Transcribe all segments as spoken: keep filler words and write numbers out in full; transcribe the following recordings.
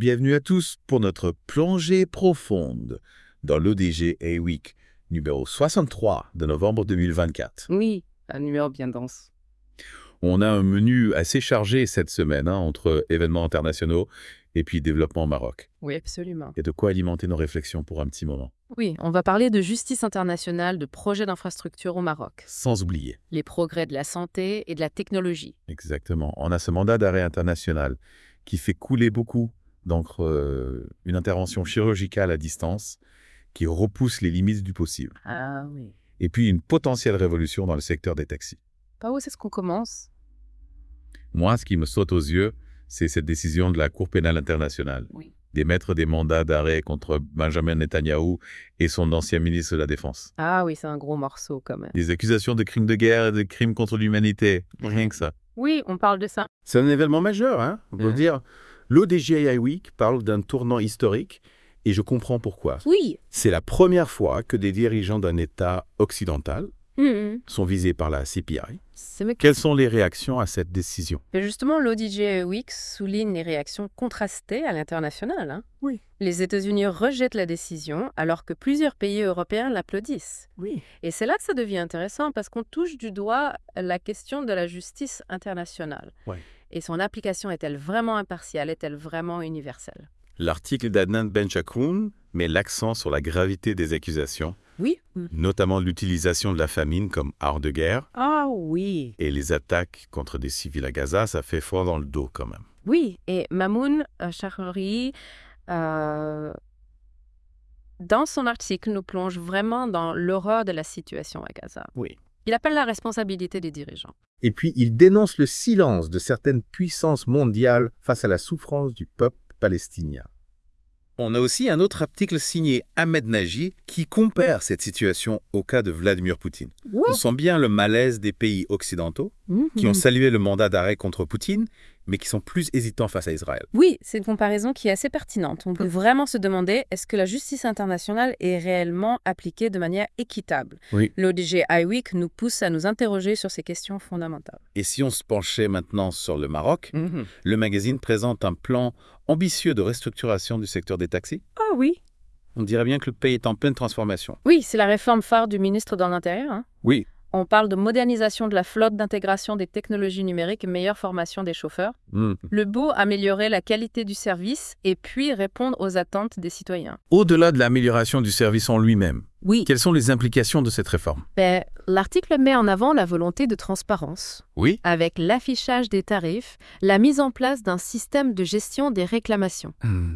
Bienvenue à tous pour notre plongée profonde dans l'O D G A Week numéro soixante-trois de novembre deux mille vingt-quatre. Oui, un numéro bien dense. On a un menu assez chargé cette semaine, hein, entre événements internationaux et puis développement au Maroc. Oui, absolument. Il y a de quoi alimenter nos réflexions pour un petit moment. Oui, on va parler de justice internationale, de projets d'infrastructure au Maroc, Sans oublier. les progrès de la santé et de la technologie. Exactement. On a ce mandat d'arrêt international qui fait couler beaucoup d'encre, euh, une intervention chirurgicale à distance qui repousse les limites du possible. Ah oui. Et puis une potentielle révolution dans le secteur des taxis. Par où est-ce qu'on commence? Moi, ce qui me saute aux yeux, c'est cette décision de la Cour pénale internationale Oui. d'émettre des mandats d'arrêt contre Benjamin Netanyahou et son ancien ministre de la Défense. Ah oui, c'est un gros morceau quand même. Des accusations de crimes de guerre et de crimes contre l'humanité. Rien que ça. Oui, on parle de ça. C'est un événement majeur, hein. On peut Mhm. dire, l'O D G A I Week parle d'un tournant historique et je comprends pourquoi. Oui. C'est la première fois que des dirigeants d'un État occidental Mhm. sont visés par la C P I. C'est me- Quelles sont les réactions à cette décision? Mais justement, l'O D G A Week souligne les réactions contrastées à l'international. hein. Oui. Les États-Unis rejettent la décision alors que plusieurs pays européens l'applaudissent. Oui. Et c'est là que ça devient intéressant parce qu'on touche du doigt la question de la justice internationale. Ouais. Et son application est-elle vraiment impartiale? Est-elle vraiment universelle? L'article d'Adnan Benchakoun met l'accent sur la gravité des accusations, Oui. notamment l'utilisation de la famine comme arme de guerre Ah oui. et les attaques contre des civils à Gaza, ça fait froid dans le dos quand même. Oui. Et Mamoun euh, Chahrouri, euh, dans son article, nous plonge vraiment dans l'horreur de la situation à Gaza. Oui. Il appelle la responsabilité des dirigeants. Et puis, il dénonce le silence de certaines puissances mondiales face à la souffrance du peuple palestinien. On a aussi un autre article signé Ahmed Nagy qui compare cette situation au cas de Vladimir Poutine. On sent bien le malaise des pays occidentaux qui ont salué le mandat d'arrêt contre Poutine, mais qui sont plus hésitants face à Israël. Oui, c'est une comparaison qui est assez pertinente. On peut vraiment se demander, est-ce que la justice internationale est réellement appliquée de manière équitable? Oui. L'O D G A I Week nous pousse à nous interroger sur ces questions fondamentales. Et si on se penchait maintenant sur le Maroc, le magazine présente un plan ambitieux de restructuration du secteur des taxis. Ah oui. On dirait bien que le pays est en pleine transformation. Oui, c'est la réforme phare du ministre de l'Intérieur. hein. Oui. On parle de modernisation de la flotte, d'intégration des technologies numériques et meilleure formation des chauffeurs. Mm. Le beau, améliorer la qualité du service et puis répondre aux attentes des citoyens. Au-delà de l'amélioration du service en lui-même, Oui. quelles sont les implications de cette réforme? Ben, l'article met en avant la volonté de transparence, Oui. avec l'affichage des tarifs, la mise en place d'un système de gestion des réclamations.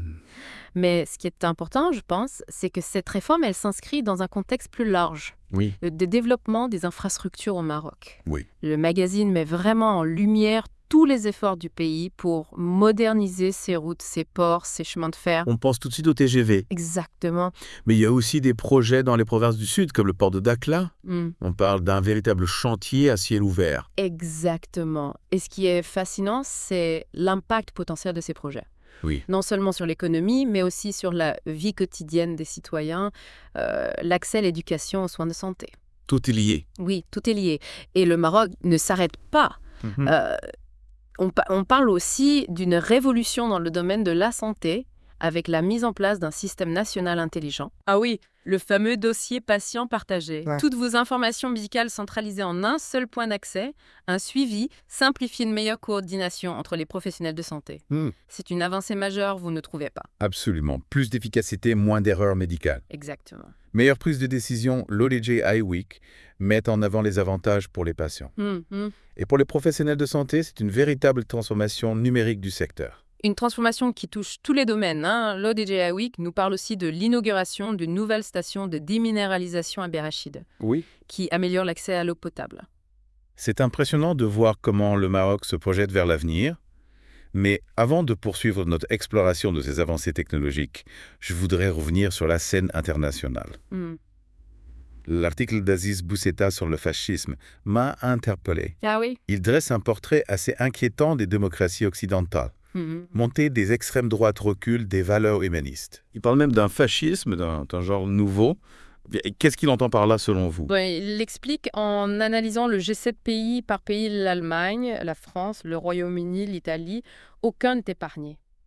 Mais ce qui est important, je pense, c'est que cette réforme, elle s'inscrit dans un contexte plus large, Oui. le de développement des infrastructures au Maroc. Oui. Le magazine met vraiment en lumière tous les efforts du pays pour moderniser ses routes, ses ports, ses chemins de fer. On pense tout de suite au T G V. Exactement. Mais il y a aussi des projets dans les provinces du Sud, comme le port de Dakhla. Mm. On parle d'un véritable chantier à ciel ouvert. Exactement. Et ce qui est fascinant, c'est l'impact potentiel de ces projets. Oui. Non seulement sur l'économie, mais aussi sur la vie quotidienne des citoyens, euh, l'accès à l'éducation, aux soins de santé. Tout est lié. Oui, tout est lié. Et le Maroc ne s'arrête pas. Mhm. Euh, on, pa- on parle aussi d'une révolution dans le domaine de la santé, avec la mise en place d'un système national intelligent. Ah oui, le fameux dossier patient partagé. Ouais. Toutes vos informations médicales centralisées en un seul point d'accès, un suivi, simplifier une meilleure coordination entre les professionnels de santé. Mm. C'est une avancée majeure, vous ne trouvez pas? Absolument. Plus d'efficacité, moins d'erreurs médicales. Exactement. Meilleure prise de décision, l'O D G A I Week met en avant les avantages pour les patients. Hum, hum. Et pour les professionnels de santé, c'est une véritable transformation numérique du secteur. Une transformation qui touche tous les domaines. Hein. L'O D G A Week nous parle aussi de l'inauguration d'une nouvelle station de déminéralisation à Berachid, Oui. qui améliore l'accès à l'eau potable. C'est impressionnant de voir comment le Maroc se projette vers l'avenir. Mais avant de poursuivre notre exploration de ces avancées technologiques, je voudrais revenir sur la scène internationale. Hmm. L'article d'Aziz Boussetta sur le fascisme m'a interpellé. Ah oui. Il dresse un portrait assez inquiétant des démocraties occidentales. Mhm. Montée des extrêmes droites recul des valeurs humanistes. Il parle même d'un fascisme, d'un d'un genre nouveau. Et qu'est-ce qu'il entend par là, selon vous? Bon, il l'explique en analysant le G sept pays par pays, l'Allemagne, la France, le Royaume-Uni, l'Italie. Aucun n'est épargné.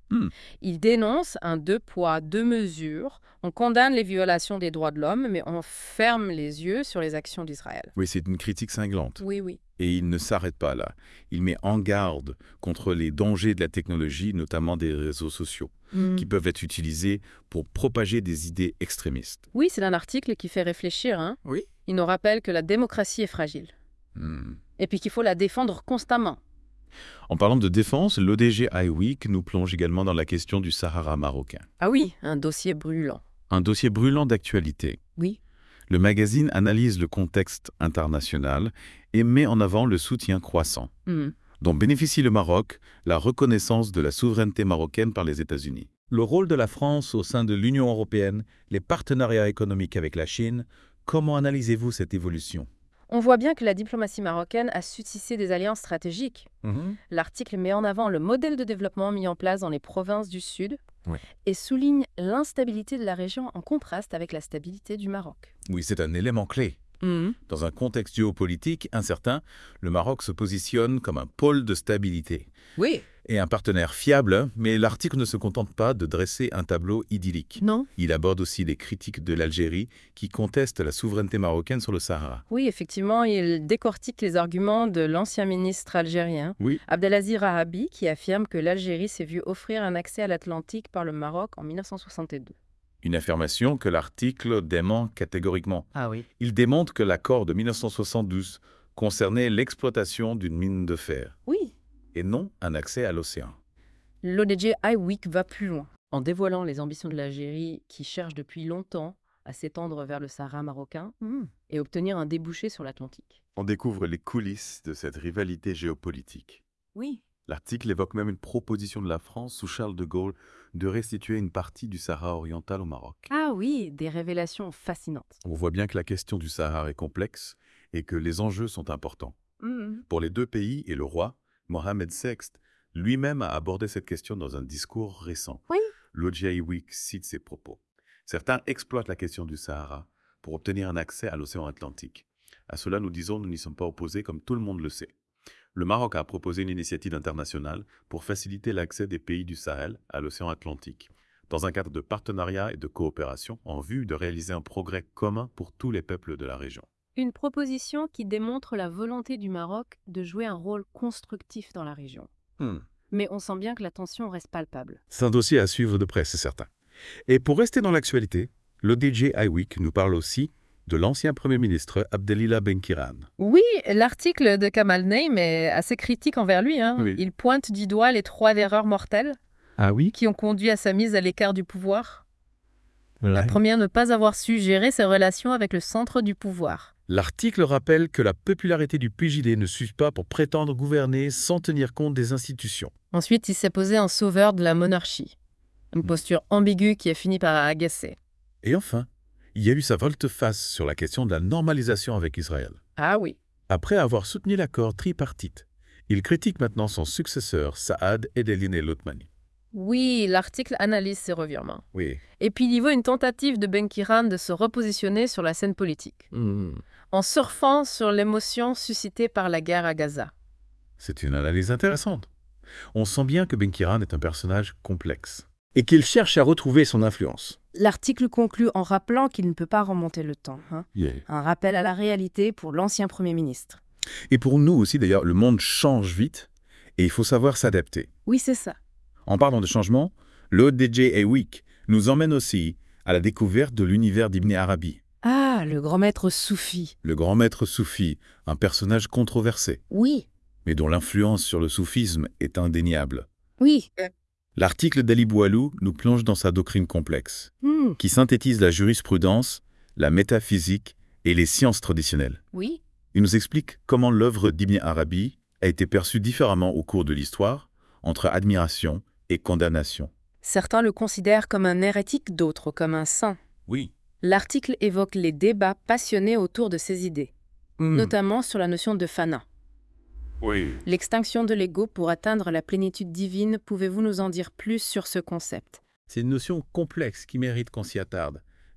Hmm. Il dénonce un deux poids, deux mesures. On condamne les violations des droits de l'homme, mais on ferme les yeux sur les actions d'Israël. Oui, c'est une critique cinglante. Oui, oui. Et il ne s'arrête pas là. Il met en garde contre les dangers de la technologie, notamment des réseaux sociaux, Mm. qui peuvent être utilisés pour propager des idées extrémistes. Oui, c'est un article qui fait réfléchir. Hein. Oui. Il nous rappelle que la démocratie est fragile. Hmm. Et puis qu'il faut la défendre constamment. En parlant de défense, l'O D G iWeek nous plonge également dans la question du Sahara marocain. Ah oui, un dossier brûlant. Un dossier brûlant d'actualité. Oui. Le magazine analyse le contexte international et met en avant le soutien croissant, Mm. dont bénéficie le Maroc, la reconnaissance de la souveraineté marocaine par les États-Unis. Le rôle de la France au sein de l'Union européenne, les partenariats économiques avec la Chine, comment analysez-vous cette évolution? On voit bien que la diplomatie marocaine a su tisser des alliances stratégiques. L'article met en avant le modèle de développement mis en place dans les provinces du Sud Ouais. et souligne l'instabilité de la région en contraste avec la stabilité du Maroc. Oui, c'est un élément clé. Dans un contexte géopolitique incertain, le Maroc se positionne comme un pôle de stabilité Oui. et un partenaire fiable, mais l'article ne se contente pas de dresser un tableau idyllique. Non. Il aborde aussi les critiques de l'Algérie qui contestent la souveraineté marocaine sur le Sahara. Oui, effectivement, il décortique les arguments de l'ancien ministre algérien, Oui. Abdelaziz Rahabi, qui affirme que l'Algérie s'est vue offrir un accès à l'Atlantique par le Maroc en mille neuf cent soixante-deux. Une affirmation que l'article dément catégoriquement. Ah oui. Il démontre que l'accord de mille neuf cent soixante-douze concernait l'exploitation d'une mine de fer Oui. et non un accès à l'océan. L'O D G iWeek va plus loin, en dévoilant les ambitions de l'Algérie qui cherche depuis longtemps à s'étendre vers le Sahara marocain et obtenir un débouché sur l'Atlantique. On découvre les coulisses de cette rivalité géopolitique. Oui. L'article évoque même une proposition de la France sous Charles de Gaulle de restituer une partie du Sahara oriental au Maroc. Ah oui, des révélations fascinantes. On voit bien que la question du Sahara est complexe et que les enjeux sont importants. Pour les deux pays et le roi, Mohamed sexte lui-même a abordé cette question dans un discours récent. Oui. L'O D G iWeek cite ses propos. Certains exploitent la question du Sahara pour obtenir un accès à l'océan Atlantique. À cela, nous disons, nous n'y sommes pas opposés comme tout le monde le sait. Le Maroc a proposé une initiative internationale pour faciliter l'accès des pays du Sahel à l'océan Atlantique, dans un cadre de partenariat et de coopération en vue de réaliser un progrès commun pour tous les peuples de la région. Une proposition qui démontre la volonté du Maroc de jouer un rôle constructif dans la région. Hmm. Mais on sent bien que la tension reste palpable. C'est un dossier à suivre de près, c'est certain. Et pour rester dans l'actualité, l'O D G iWeek nous parle aussi de l'ancien Premier ministre Abdelila Benkiran. Oui, l'article de Kamal Naim est assez critique envers lui. Hein. Oui. Il pointe du doigt les trois erreurs mortelles Ah oui? qui ont conduit à sa mise à l'écart du pouvoir. La La première, ne pas avoir su gérer ses relations avec le centre du pouvoir. L'article rappelle que la popularité du P J D ne suffit pas pour prétendre gouverner sans tenir compte des institutions. Ensuite, il s'est posé en sauveur de la monarchie. Une posture ambiguë qui a fini par agacer. Et enfin, il y a eu sa volte-face sur la question de la normalisation avec Israël. Ah oui. Après avoir soutenu l'accord tripartite, il critique maintenant son successeur, Saad Edelin El-Othmani. Oui, l'article analyse ces revirements. Oui. Et puis il y voit une tentative de Benkiran de se repositionner sur la scène politique, en surfant sur l'émotion suscitée par la guerre à Gaza. C'est une analyse intéressante. On sent bien que Benkiran est un personnage complexe. Et qu'il cherche à retrouver son influence. L'article conclut en rappelant qu'il ne peut pas remonter le temps. Hein. Yeah. Un rappel à la réalité pour l'ancien Premier ministre. Et pour nous aussi, d'ailleurs, le monde change vite et il faut savoir s'adapter. Oui, c'est ça. En parlant de changement, l'O D G iWeek nous emmène aussi à la découverte de l'univers d'Ibn Arabi, Ah, le grand maître soufi. le grand maître soufi, un personnage controversé, Oui, mais dont l'influence sur le soufisme est indéniable. oui. L'article d'Ali Boualou nous plonge dans sa doctrine complexe, Hmm, qui synthétise la jurisprudence, la métaphysique et les sciences traditionnelles. oui. Il nous explique comment l'œuvre d'Ibn Arabi a été perçue différemment au cours de l'histoire, entre admiration et condamnation. Certains le considèrent comme un hérétique, d'autres comme un saint. Oui. L'article évoque les débats passionnés autour de ces idées, notamment sur la notion de fana. Oui. L'extinction de l'ego pour atteindre la plénitude divine, pouvez-vous nous en dire plus sur ce concept? C'est une notion complexe qui mérite qu'on s'y attarde.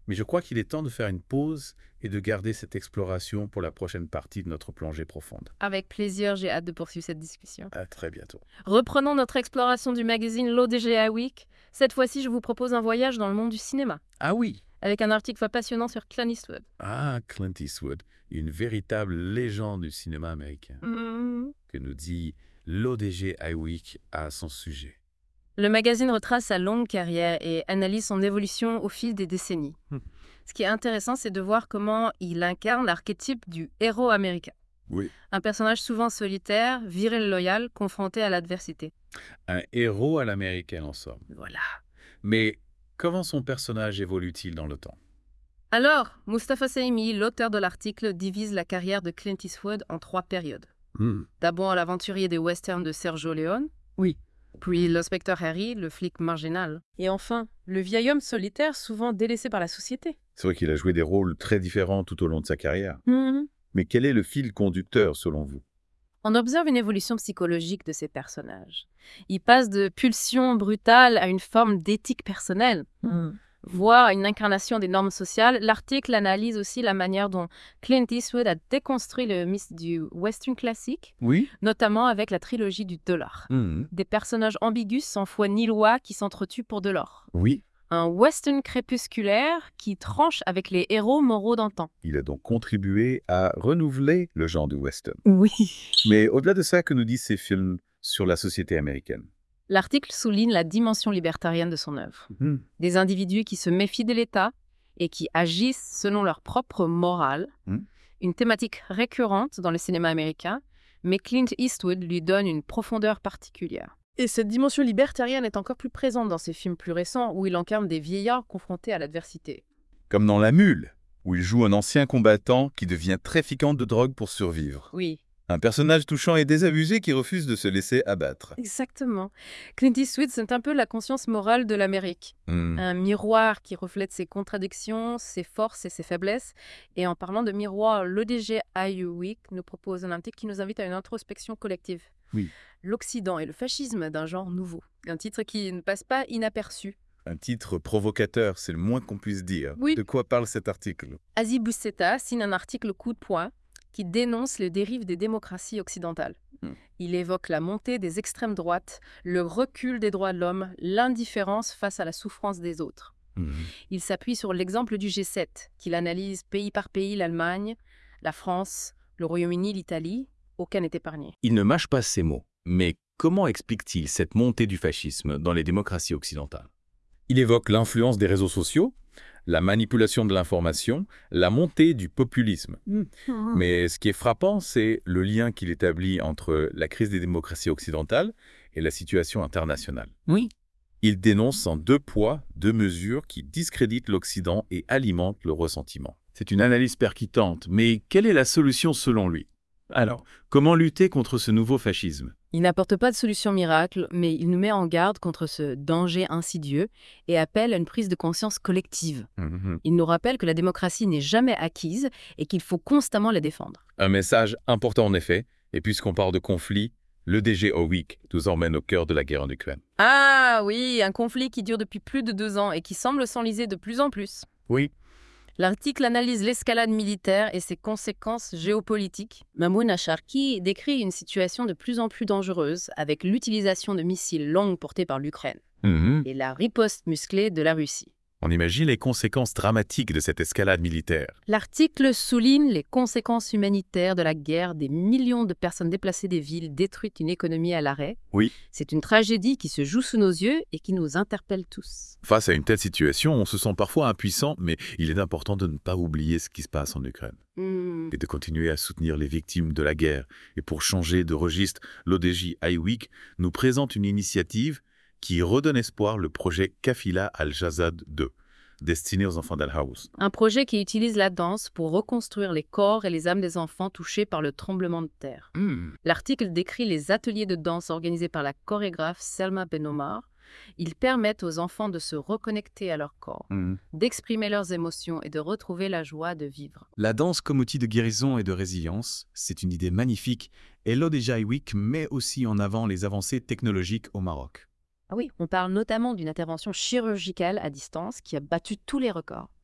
Mais je crois qu'il est temps de faire une pause et de garder cette exploration pour la prochaine partie de notre plongée profonde. Avec plaisir, j'ai hâte de poursuivre cette discussion. À très bientôt. Reprenons notre exploration du magazine l'O D G A Week. Cette fois-ci, je vous propose un voyage dans le monde du cinéma, Ah oui. avec un article passionnant sur Clint Eastwood. Ah, Clint Eastwood, une véritable légende du cinéma américain, Mm. que nous dit l'O D G A Week à son sujet. Le magazine retrace sa longue carrière et analyse son évolution au fil des décennies. Hmm. Ce qui est intéressant, c'est de voir comment il incarne l'archétype du héros américain. Oui. Un personnage souvent solitaire, viril loyal, confronté à l'adversité. Un héros à l'américaine en somme. Voilà. Mais comment son personnage évolue-t-il dans le temps? Alors, Mustafa Saimi, l'auteur de l'article, divise la carrière de Clint Eastwood en trois périodes. Hmm. D'abord l'aventurier des westerns de Sergio Leone. Oui. Puis l'inspecteur Harry, le flic marginal. Et enfin, le vieil homme solitaire souvent délaissé par la société. C'est vrai qu'il a joué des rôles très différents tout au long de sa carrière. Mhm. Mais quel est le fil conducteur selon vous? On observe une évolution psychologique de ces personnages. Ils passent de pulsions brutales à une forme d'éthique personnelle, Mhm. voire à une incarnation des normes sociales. L'article analyse aussi la manière dont Clint Eastwood a déconstruit le mythe du western classique, Oui. notamment avec la trilogie du dollar. Mhm. Des personnages ambigus sans foi ni loi qui s'entretuent pour de l'or. Oui. Un western crépusculaire qui tranche avec les héros moraux d'antan. Il a donc contribué à renouveler le genre du western. Oui. Mais au-delà de ça, que nous disent ces films sur la société américaine? L'article souligne la dimension libertarienne de son œuvre. Mhm. Des individus qui se méfient de l'État et qui agissent selon leur propre morale. Mm. Une thématique récurrente dans le cinéma américain, mais Clint Eastwood lui donne une profondeur particulière. Et cette dimension libertarienne est encore plus présente dans ses films plus récents où il incarne des vieillards confrontés à l'adversité. Comme dans La Mule, où il joue un ancien combattant qui devient trafiquant de drogue pour survivre. Oui, Un personnage touchant et désabusé qui refuse de se laisser abattre. exactement. Clint Eastwood, c'est un peu la conscience morale de l'Amérique. Hmm. Un miroir qui reflète ses contradictions, ses forces et ses faiblesses. Et en parlant de miroir, l'O D G A Week nous propose un article qui nous invite à une introspection collective. Oui. L'Occident et le fascisme d'un genre nouveau. Un titre qui ne passe pas inaperçu. Un titre provocateur, c'est le moins qu'on puisse dire. Oui. De quoi parle cet article? Asie Bousseta signe un article coup de poing qui dénonce les dérives des démocraties occidentales. Hmm. Il évoque la montée des extrêmes droites, le recul des droits de l'homme, l'indifférence face à la souffrance des autres. Hmm. Il s'appuie sur l'exemple du G sept, qu'il analyse pays par pays, l'Allemagne, la France, le Royaume-Uni, l'Italie. Aucun n'est épargné. Il ne mâche pas ses mots, mais comment explique-t-il cette montée du fascisme dans les démocraties occidentales? Il évoque l'influence des réseaux sociaux, la manipulation de l'information, la montée du populisme. Mais ce qui est frappant, c'est le lien qu'il établit entre la crise des démocraties occidentales et la situation internationale. Oui. Il dénonce en deux poids, deux mesures qui discréditent l'Occident et alimentent le ressentiment. C'est une analyse percutante, mais quelle est la solution selon lui? Alors, comment lutter contre ce nouveau fascisme? Il n'apporte pas de solution miracle, mais il nous met en garde contre ce danger insidieux et appelle à une prise de conscience collective. Mhm. Il nous rappelle que la démocratie n'est jamais acquise et qu'il faut constamment la défendre. Un message important en effet, et puisqu'on parle de conflit, l'O D G A Week nous emmène au cœur de la guerre en Ukraine. Ah oui, un conflit qui dure depuis plus de deux ans et qui semble s'enliser de plus en plus. Oui. L'article analyse l'escalade militaire et ses conséquences géopolitiques. Mamoun Acharki décrit une situation de plus en plus dangereuse avec l'utilisation de missiles longues portés par l'Ukraine Mhm. et la riposte musclée de la Russie. On imagine les conséquences dramatiques de cette escalade militaire. L'article souligne les conséquences humanitaires de la guerre, des millions de personnes déplacées des villes, détruites, une économie à l'arrêt. Oui. C'est une tragédie qui se joue sous nos yeux et qui nous interpelle tous. Face à une telle situation, on se sent parfois impuissant, mais il est important de ne pas oublier ce qui se passe en Ukraine Hmm. et de continuer à soutenir les victimes de la guerre. Et pour changer de registre, l'O D G A Week nous présente une initiative qui redonne espoir, le projet Kafila Al-Jazad deux, destiné aux enfants d'Al-Haouz. Un projet qui utilise la danse pour reconstruire les corps et les âmes des enfants touchés par le tremblement de terre. Hmm. L'article décrit les ateliers de danse organisés par la chorégraphe Selma Benomar. Ils permettent aux enfants de se reconnecter à leur corps, Mhm. d'exprimer leurs émotions et de retrouver la joie de vivre. La danse comme outil de guérison et de résilience, c'est une idée magnifique, et l'O D G A Week met aussi en avant les avancées technologiques au Maroc. Ah oui, on parle notamment d'une intervention chirurgicale à distance qui a battu tous les records.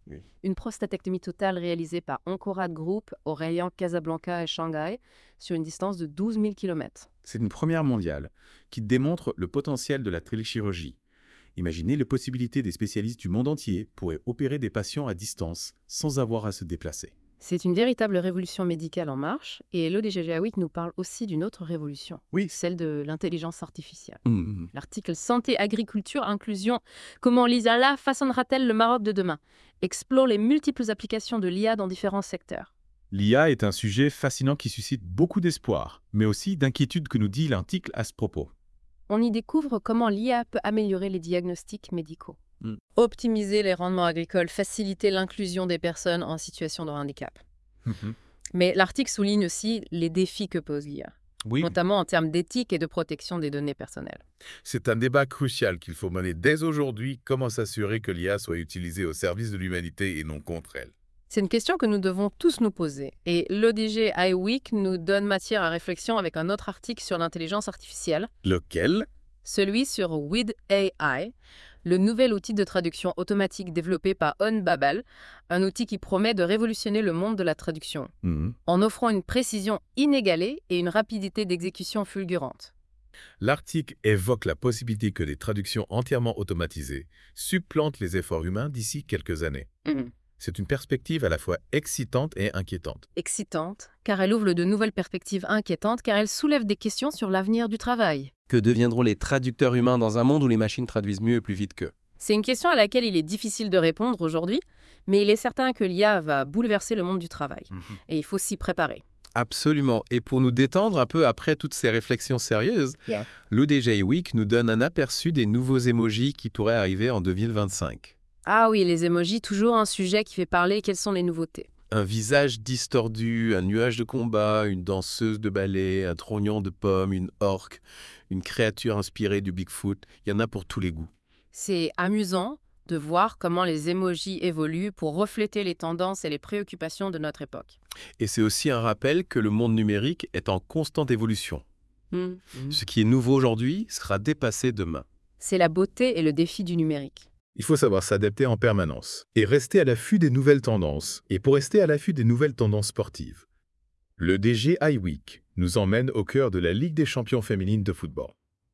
Oui. Une prostatectomie totale réalisée par Oncorat Group au rayant Casablanca et Shanghai sur une distance de douze mille kilomètres. C'est une première mondiale qui démontre le potentiel de la téléchirurgie. Imaginez les possibilités des spécialistes du monde entier pourraient opérer des patients à distance sans avoir à se déplacer. C'est une véritable révolution médicale en marche, et l'O D G A W I C nous parle aussi d'une autre révolution, Oui. celle de l'intelligence artificielle. Mmh. L'article Santé, agriculture, inclusion, comment l'I A façonnera-t-elle le Maroc de demain, explore les multiples applications de l'I A dans différents secteurs. L'I A est un sujet fascinant qui suscite beaucoup d'espoir, mais aussi d'inquiétude que nous dit l'article à ce propos. On y découvre comment l'I A peut améliorer les diagnostics médicaux, Mm. optimiser les rendements agricoles, faciliter l'inclusion des personnes en situation de handicap. Mais l'article souligne aussi les défis que pose l'I A, Oui. notamment en termes d'éthique et de protection des données personnelles. C'est un débat crucial qu'il faut mener dès aujourd'hui. Comment s'assurer que l'I A soit utilisée au service de l'humanité et non contre elle? C'est une question que nous devons tous nous poser. Et l'O D G A W I C nous donne matière à réflexion avec un autre article sur l'intelligence artificielle, Lequel? celui sur With A I, le nouvel outil de traduction automatique développé par Onbabel, un outil qui promet de révolutionner le monde de la traduction, Mmh. en offrant une précision inégalée et une rapidité d'exécution fulgurante. L'article évoque la possibilité que des traductions entièrement automatisées supplantent les efforts humains d'ici quelques années. Mhm. C'est une perspective à la fois excitante et inquiétante. Excitante, car elle ouvre de nouvelles perspectives inquiétantes, car elle soulève des questions sur l'avenir du travail. Que deviendront les traducteurs humains dans un monde où les machines traduisent mieux et plus vite qu'eux? C'est une question à laquelle il est difficile de répondre aujourd'hui, mais il est certain que l'I A va bouleverser le monde du travail. Mmh. Et il faut s'y préparer. Absolument. Et pour nous détendre un peu après toutes ces réflexions sérieuses, Yeah. l'O D G A W I C nous donne un aperçu des nouveaux emojis qui pourraient arriver en deux mille vingt-cinq. Ah oui, les emojis, toujours un sujet qui fait parler. Quelles sont les nouveautés? Un visage distordu, un nuage de combat, une danseuse de ballet, un trognon de pomme, une orque, une créature inspirée du Bigfoot. Il y en a pour tous les goûts. C'est amusant de voir comment les emojis évoluent pour refléter les tendances et les préoccupations de notre époque. Et c'est aussi un rappel que le monde numérique est en constante évolution. Hmm. Ce qui est nouveau aujourd'hui sera dépassé demain. C'est la beauté et le défi du numérique. Il faut savoir s'adapter en permanence et rester à l'affût des nouvelles tendances. Et pour rester à l'affût des nouvelles tendances sportives, le D G A W I C nous emmène au cœur de la Ligue des champions féminines de football.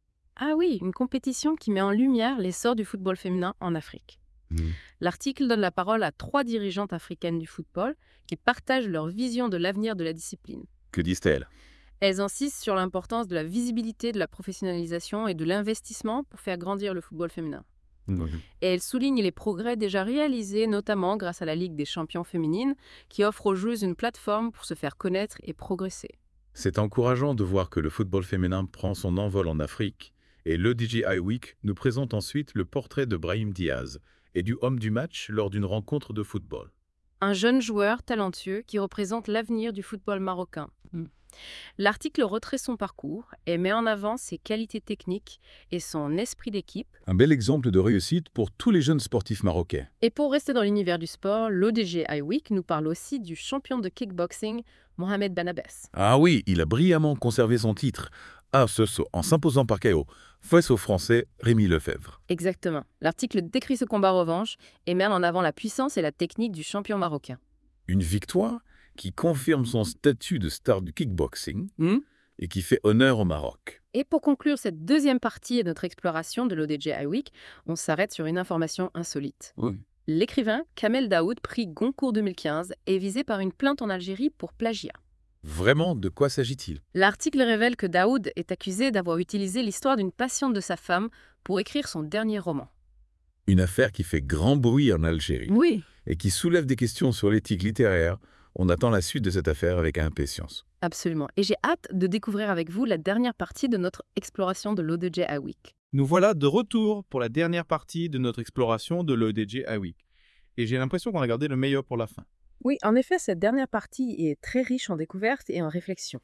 Ah oui, une compétition qui met en lumière l'essor du football féminin en Afrique. Mmh. L'article donne la parole à trois dirigeantes africaines du football qui partagent leur vision de l'avenir de la discipline. Que disent-elles? Elles insistent sur l'importance de la visibilité, de la professionnalisation et de l'investissement pour faire grandir le football féminin. Mmh. Et elles soulignent les progrès déjà réalisés, notamment grâce à la Ligue des champions féminines, qui offre aux joueuses une plateforme pour se faire connaître et progresser. C'est encourageant de voir que le football féminin prend son envol en Afrique et l'O D G A W I C nous présente ensuite le portrait de Brahim Diaz et du homme du match lors d'une rencontre de football. Un jeune joueur talentueux qui représente l'avenir du football marocain. L'article retrace son parcours et met en avant ses qualités techniques et son esprit d'équipe. Un bel exemple de réussite pour tous les jeunes sportifs marocains. Et pour rester dans l'univers du sport, l'O D G A W I C nous parle aussi du champion de kickboxing, Mohamed Benabès. Ah oui, il a brillamment conservé son titre à ce saut en s'imposant par K O face au Français Rémi Lefebvre. Exactement. L'article décrit ce combat revanche et met en avant la puissance et la technique du champion marocain. Une victoire qui confirme son statut de star du kickboxing Hmm et qui fait honneur au Maroc. Et pour conclure cette deuxième partie de notre exploration de l'O D G A W I C, on s'arrête sur une information insolite. Oui. L'écrivain Kamel Daoud, prix Goncourt deux mille quinze, est visé par une plainte en Algérie pour plagiat. Vraiment, de quoi s'agit-il? L'article révèle que Daoud est accusé d'avoir utilisé l'histoire d'une patiente de sa femme pour écrire son dernier roman. Une affaire qui fait grand bruit en Algérie Oui. et qui soulève des questions sur l'éthique littéraire. On attend la suite de cette affaire avec impatience. Absolument. Et j'ai hâte de découvrir avec vous la dernière partie de notre exploration de l'O D G A W I C. Nous voilà de retour pour la dernière partie de notre exploration de l'O D G A W I C. Et j'ai l'impression qu'on a gardé le meilleur pour la fin. Oui, en effet, cette dernière partie est très riche en découvertes et en réflexions.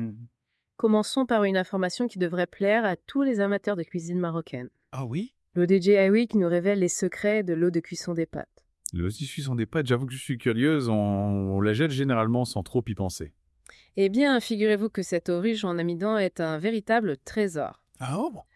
Commençons par une information qui devrait plaire à tous les amateurs de cuisine marocaine. Ah oui? L'O D G A W I C nous révèle les secrets de l'eau de cuisson des pâtes. Le tissu sont des pâtes, j'avoue que je suis curieuse, on, on la jette généralement sans trop y penser. Eh bien, figurez-vous que cette eau riche en amidon est un véritable trésor. Ah oh?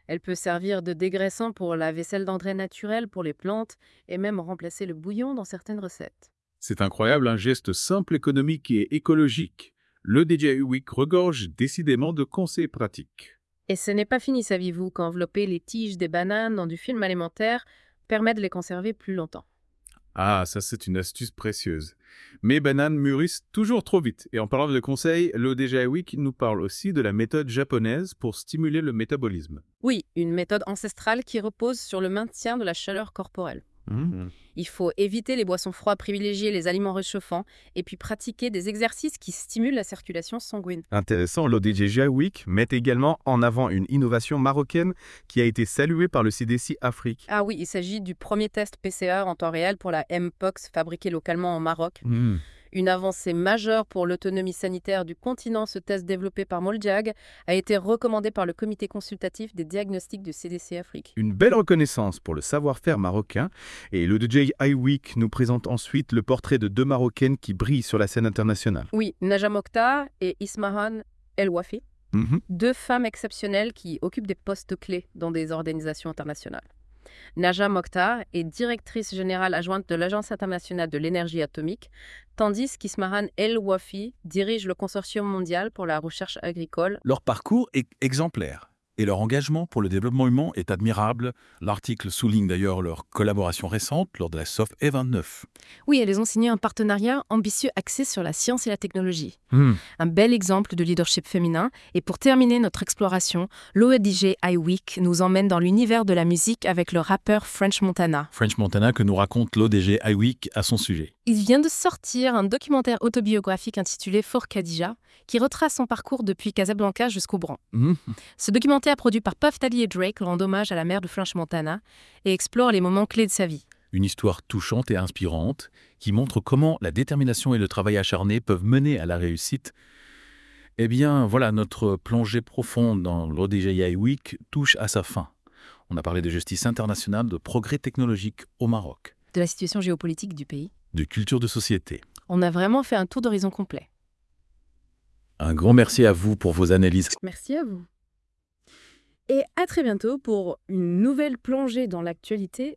Elle peut servir de dégraissant pour la vaisselle d'André naturelle pour les plantes et même remplacer le bouillon dans certaines recettes. C'est incroyable, un geste simple, économique et écologique. Le D J I Week regorge décidément de conseils pratiques. Et ce n'est pas fini, saviez-vous, qu'envelopper les tiges des bananes dans du film alimentaire permet de les conserver plus longtemps. Ah, ça c'est une astuce précieuse. Mes bananes mûrissent toujours trop vite. Et en parlant de conseils, le D J I Week nous parle aussi de la méthode japonaise pour stimuler le métabolisme. Oui, une méthode ancestrale qui repose sur le maintien de la chaleur corporelle. Mmh. Il faut éviter les boissons froides, privilégier les aliments réchauffants et puis pratiquer des exercices qui stimulent la circulation sanguine. Intéressant, l'O D J I Week met également en avant une innovation marocaine qui a été saluée par le C D C Afrique. Ah oui, il s'agit du premier test P C R en temps réel pour la M-Pox fabriqué localement en Maroc. Mmh. Une avancée majeure pour l'autonomie sanitaire du continent, ce test développé par Moljag a été recommandé par le comité consultatif des diagnostics du C D C Afrique. Une belle reconnaissance pour le savoir-faire marocain. Et le D J I Week nous présente ensuite le portrait de deux Marocaines qui brillent sur la scène internationale. Oui, Najat Mokhtar et Ismahan El Wafi, Mmh. deux femmes exceptionnelles qui occupent des postes clés dans des organisations internationales. Najat Mokhtar est directrice générale adjointe de l'Agence internationale de l'énergie atomique, tandis qu'Ismahan El Wafi dirige le consortium mondial pour la recherche agricole. Leur parcours est exemplaire et leur engagement pour le développement humain est admirable. L'article souligne d'ailleurs leur collaboration récente lors de la S O F E vingt-neuf. Oui, elles ont signé un partenariat ambitieux axé sur la science et la technologie. Mmh. Un bel exemple de leadership féminin. Et pour terminer notre exploration, l'O D J I Week nous emmène dans l'univers de la musique avec le rappeur French Montana. French Montana que nous raconte l'O D J I Week à son sujet. Il vient de sortir un documentaire autobiographique intitulé For Khadija, qui retrace son parcours depuis Casablanca jusqu'au Bran. Mmh. Ce documentaire, produit par Puff Daddy et Drake, rend hommage à la mère de French Montana et explore les moments clés de sa vie. Une histoire touchante et inspirante qui montre comment la détermination et le travail acharné peuvent mener à la réussite. Eh bien, voilà, notre plongée profonde dans l'O D J I Week touche à sa fin. On a parlé de justice internationale, de progrès technologique au Maroc, De la situation géopolitique du pays. de culture de société. On a vraiment fait un tour d'horizon complet. Un grand merci à vous pour vos analyses. Merci à vous. Et à très bientôt pour une nouvelle plongée dans l'actualité